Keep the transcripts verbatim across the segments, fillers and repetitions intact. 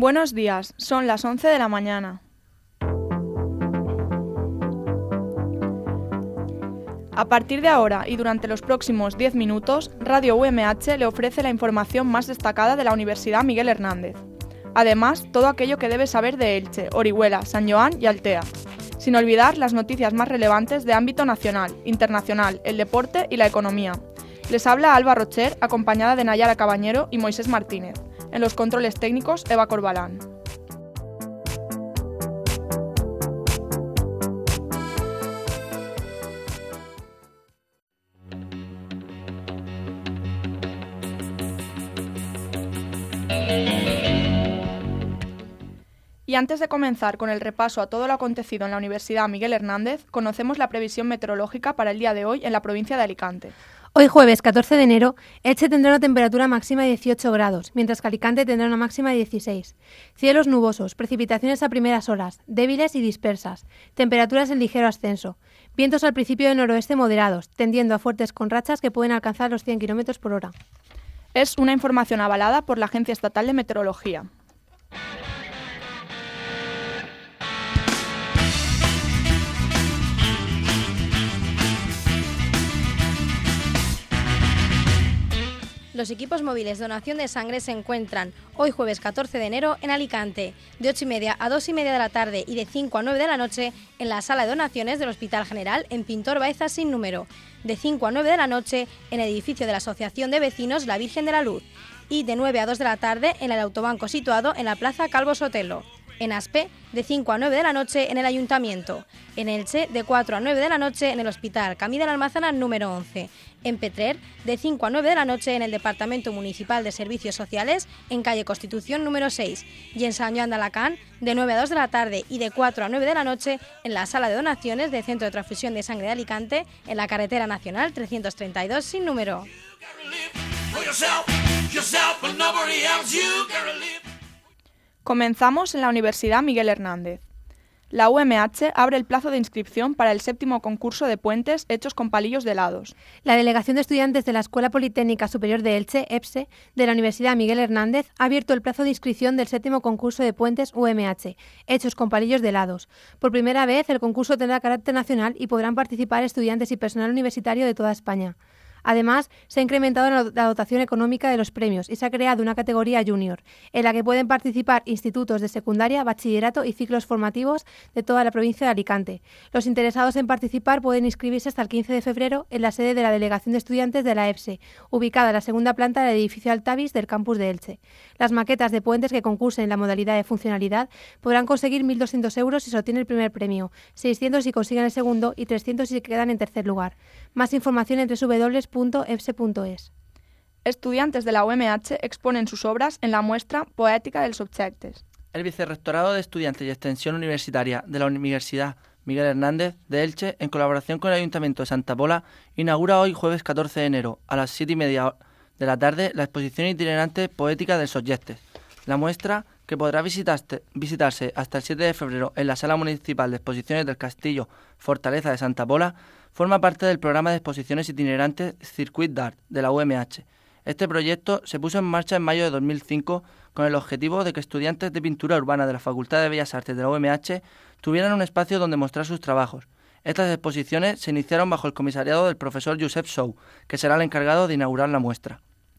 Buenos días, son las once de la mañana. A partir de ahora y durante los próximos diez minutos, Radio U M H le ofrece la información más destacada de la Universidad Miguel Hernández. Además, todo aquello que debe saber de Elche, Orihuela, San Joan y Altea. Sin olvidar las noticias más relevantes de ámbito nacional, internacional, el deporte y la economía. Les habla Alba Rocher, acompañada de Nayara Cabañero y Moisés Martínez. En los controles técnicos, Eva Corbalán. Y antes de comenzar con el repaso a todo lo acontecido en la Universidad Miguel Hernández, conocemos la previsión meteorológica para el día de hoy en la provincia de Alicante. Hoy jueves catorce de enero, Elche tendrá una temperatura máxima de dieciocho grados, mientras que Alicante tendrá una máxima de dieciséis. Cielos nubosos, precipitaciones a primeras horas, débiles y dispersas, temperaturas en ligero ascenso, vientos al principio de noroeste moderados, tendiendo a fuertes con rachas que pueden alcanzar los cien kilómetros por hora. Es una información avalada por la Agencia Estatal de Meteorología. Los equipos móviles de donación de sangre se encuentran hoy jueves catorce de enero en Alicante, de ocho y media a dos y media de la tarde y de cinco a nueve de la noche en la sala de donaciones del Hospital General en Pintor Baeza sin número, de cinco a nueve de la noche en el edificio de la Asociación de Vecinos La Virgen de la Luz y de nueve a dos de la tarde en el autobanco situado en la Plaza Calvo Sotelo. En Aspe, de cinco a nueve de la noche en el Ayuntamiento. En Elche, de cuatro a nueve de la noche en el Hospital Camí de la Almazana número once. En Petrer, de cinco a nueve de la noche en el Departamento Municipal de Servicios Sociales, en calle Constitución número seis. Y en San Joan de Alacant, de nueve a dos de la tarde y de cuatro a nueve de la noche en la sala de donaciones del Centro de Transfusión de Sangre de Alicante, en la carretera nacional trescientos treinta y dos sin número. Comenzamos en la Universidad Miguel Hernández. La U M H abre el plazo de inscripción para el séptimo concurso de puentes hechos con palillos de helados. La Delegación de Estudiantes de la Escuela Politécnica Superior de Elche, EPSE, de la Universidad Miguel Hernández, ha abierto el plazo de inscripción del séptimo concurso de puentes U M H, hechos con palillos de helados. Por primera vez, el concurso tendrá carácter nacional y podrán participar estudiantes y personal universitario de toda España. Además, se ha incrementado la dotación económica de los premios y se ha creado una categoría junior, en la que pueden participar institutos de secundaria, bachillerato y ciclos formativos de toda la provincia de Alicante. Los interesados en participar pueden inscribirse hasta el quince de febrero en la sede de la Delegación de Estudiantes de la EPSE, ubicada en la segunda planta del edificio Altavis del campus de Elche. Las maquetas de puentes que concursen en la modalidad de funcionalidad podrán conseguir mil doscientos euros si se obtiene el primer premio, seiscientos si consiguen el segundo y trescientos si quedan en tercer lugar. Más información en doble u doble u doble u punto epse punto es. Estudiantes de la U M H exponen sus obras en la muestra Poètica dels Objectes. El Vicerrectorado de Estudiantes y Extensión Universitaria de la Universidad Miguel Hernández de Elche, en colaboración con el Ayuntamiento de Santa Pola, inaugura hoy jueves catorce de enero a las siete y media de la tarde la exposición itinerante Poètica dels Objectes. La muestra, que podrá visitarse, visitarse hasta el siete de febrero en la Sala Municipal de Exposiciones del Castillo Fortaleza de Santa Pola, forma parte del programa de exposiciones itinerantes Circuit d'Art de la U M H. Este proyecto se puso en marcha en mayo de dos mil cinco con el objetivo de que estudiantes de pintura urbana de la Facultad de Bellas Artes de la U M H tuvieran un espacio donde mostrar sus trabajos. Estas exposiciones se iniciaron bajo el comisariado del profesor Josep Sou, que será el encargado de inaugurar la muestra.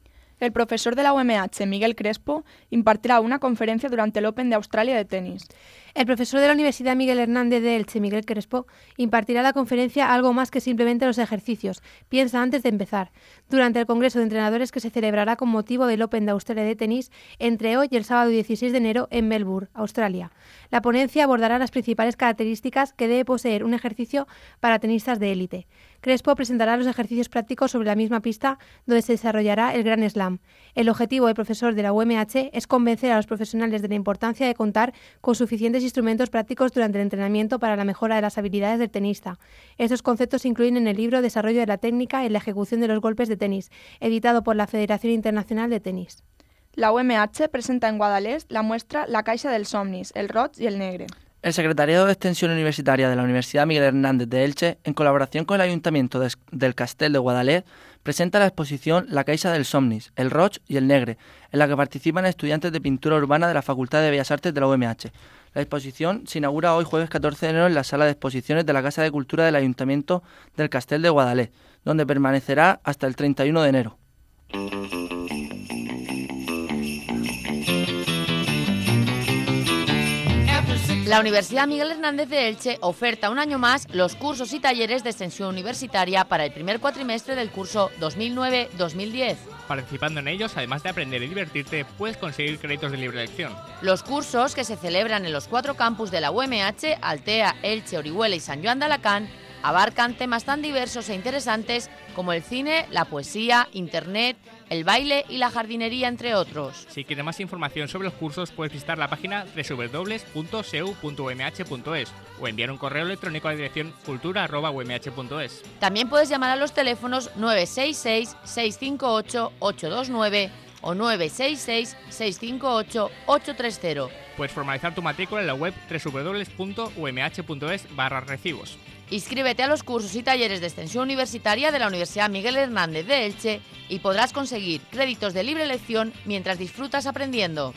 El profesor de la U M H, Miguel Crespo, impartirá una conferencia durante el Open de Australia de tenis. El profesor de la Universidad Miguel Hernández de Elche, Miguel Crespo, impartirá la conferencia Algo más que simplemente los ejercicios. Piensa antes de empezar, durante el Congreso de Entrenadores que se celebrará con motivo del Open de Australia de tenis entre hoy y el sábado dieciséis de enero en Melbourne, Australia. La ponencia abordará las principales características que debe poseer un ejercicio para tenistas de élite. Crespo presentará los ejercicios prácticos sobre la misma pista donde se desarrollará el Grand Slam. El objetivo del profesor de la U M H es convencer a los profesionales de la importancia de contar con suficientes instrumentos prácticos durante el entrenamiento para la mejora de las habilidades del tenista. Estos conceptos se incluyen en el libro Desarrollo de la técnica en la ejecución de los golpes de tenis, editado por la Federación Internacional de Tenis. La U M H presenta en Guadalest la muestra La Caixa dels Somnis, el roig y el negre. El Secretariado de Extensión Universitaria de la Universidad Miguel Hernández de Elche, en colaboración con el Ayuntamiento de, del Castell de Guadalest, presenta la exposición La Caixa dels Somnis, el Roig y el Negre, en la que participan estudiantes de pintura urbana de la Facultad de Bellas Artes de la U M H. La exposición se inaugura hoy jueves catorce de enero en la sala de exposiciones de la Casa de Cultura del Ayuntamiento del Castell de Guadalest, donde permanecerá hasta el treinta y uno de enero. La Universidad Miguel Hernández de Elche oferta un año más los cursos y talleres de extensión universitaria para el primer cuatrimestre del curso dos mil nueve dos mil diez. Participando en ellos, además de aprender y divertirte, puedes conseguir créditos de libre elección. Los cursos, que se celebran en los cuatro campus de la U M H, Altea, Elche, Orihuela y San Joan de Alacant, abarcan temas tan diversos e interesantes como el cine, la poesía, internet, el baile y la jardinería, entre otros. Si quieres más información sobre los cursos, puedes visitar la página doble u doble u doble u punto s e u punto u m h punto es o enviar un correo electrónico a la dirección cultura arroba u m h punto es. También puedes llamar a los teléfonos nueve seis seis, seis cinco ocho, ocho dos nueve o nueve seis seis, seis cinco ocho, ocho tres cero. Puedes formalizar tu matrícula en la web doble u doble u doble u punto u m h punto es barra recibos. Inscríbete a los cursos y talleres de extensión universitaria de la Universidad Miguel Hernández de Elche y podrás conseguir créditos de libre elección mientras disfrutas aprendiendo.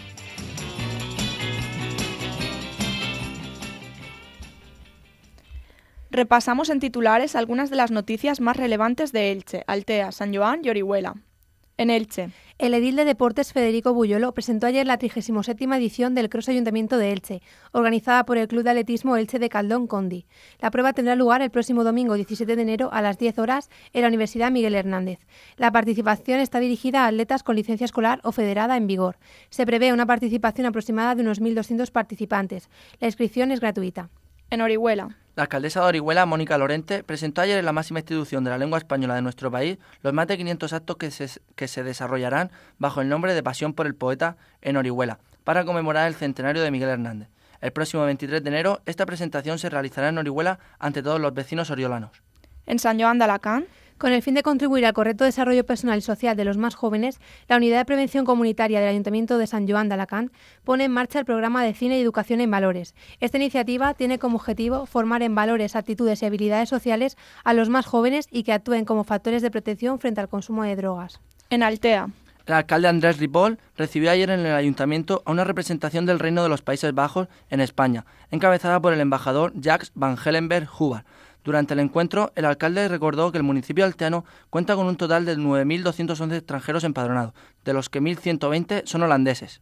Repasamos en titulares algunas de las noticias más relevantes de Elche, Altea, San Joan y Orihuela. En Elche. El edil de Deportes Federico Bullolo presentó ayer la trigésima séptima edición del Cross Ayuntamiento de Elche, organizada por el Club de Atletismo Elche de Caldón Condi. La prueba tendrá lugar el próximo domingo diecisiete de enero a las diez horas en la Universidad Miguel Hernández. La participación está dirigida a atletas con licencia escolar o federada en vigor. Se prevé una participación aproximada de unos mil doscientos participantes. La inscripción es gratuita. En Orihuela. La alcaldesa de Orihuela, Mónica Lorente, presentó ayer en la máxima institución de la lengua española de nuestro país los más de quinientos actos que se, que se desarrollarán bajo el nombre de Pasión por el Poeta en Orihuela, para conmemorar el centenario de Miguel Hernández. El próximo veintitrés de enero, esta presentación se realizará en Orihuela ante todos los vecinos oriolanos. En San Joan de Alacant. Con el fin de contribuir al correcto desarrollo personal y social de los más jóvenes, la Unidad de Prevención Comunitaria del Ayuntamiento de San Joan de Alacant pone en marcha el programa de Cine y Educación en Valores. Esta iniciativa tiene como objetivo formar en valores, actitudes y habilidades sociales a los más jóvenes y que actúen como factores de protección frente al consumo de drogas. En Altea. El alcalde Andrés Ripoll recibió ayer en el Ayuntamiento a una representación del Reino de los Países Bajos en España, encabezada por el embajador Jacques van Hellenberg-Huber. Durante el encuentro, el alcalde recordó que el municipio alteano cuenta con un total de nueve mil doscientos once extranjeros empadronados, de los que mil ciento veinte son holandeses.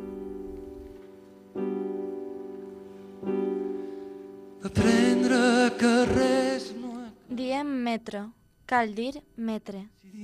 Diem metro, cal dir metre.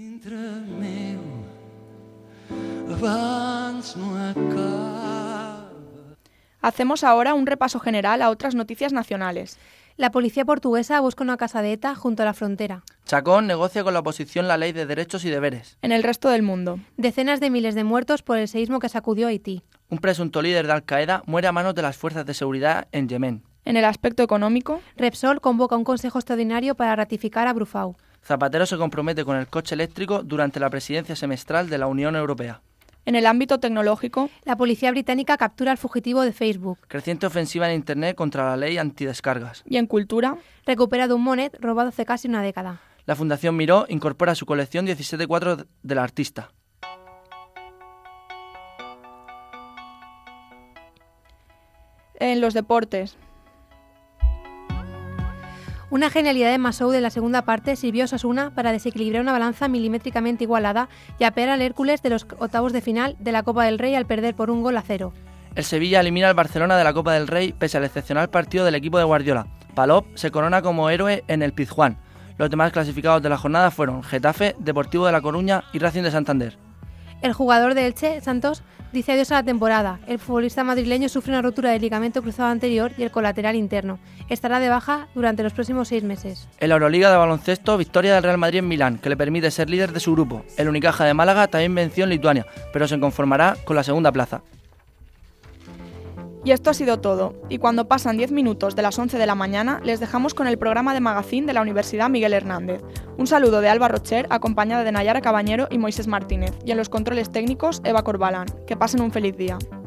Hacemos ahora un repaso general a otras noticias nacionales. La policía portuguesa busca una casa de ETA junto a la frontera. Chacón negocia con la oposición la ley de derechos y deberes. En el resto del mundo. Decenas de miles de muertos por el seísmo que sacudió Haití. Un presunto líder de Al-Qaeda muere a manos de las fuerzas de seguridad en Yemen. En el aspecto económico. Repsol convoca un consejo extraordinario para ratificar a Brufau. Zapatero se compromete con el coche eléctrico durante la presidencia semestral de la Unión Europea. En el ámbito tecnológico, la policía británica captura al fugitivo de Facebook. Creciente ofensiva en Internet contra la ley antidescargas. Y en cultura, recupera un monet robado hace casi una década. La Fundación Miró incorpora a su colección diecisiete cuadros del artista. En los deportes. Una genialidad de Masou de la segunda parte sirvió a Osasuna para desequilibrar una balanza milimétricamente igualada y apear al Hércules de los octavos de final de la Copa del Rey al perder por un gol a cero. El Sevilla elimina al Barcelona de la Copa del Rey pese al excepcional partido del equipo de Guardiola. Palop se corona como héroe en el Pizjuán. Los demás clasificados de la jornada fueron Getafe, Deportivo de La Coruña y Racing de Santander. El jugador de Elche, Santos, dice adiós a la temporada. El futbolista madrileño sufre una rotura del ligamento cruzado anterior y el colateral interno. Estará de baja durante los próximos seis meses. En la Euroliga de baloncesto, victoria del Real Madrid en Milán, que le permite ser líder de su grupo. El Unicaja de Málaga también venció en Lituania, pero se conformará con la segunda plaza. Y esto ha sido todo. Y cuando pasan diez minutos de las once de la mañana, les dejamos con el programa de Magazine de la Universidad Miguel Hernández. Un saludo de Alba Rocher, acompañada de Nayara Cabañero y Moisés Martínez. Y en los controles técnicos, Eva Corbalán. Que pasen un feliz día.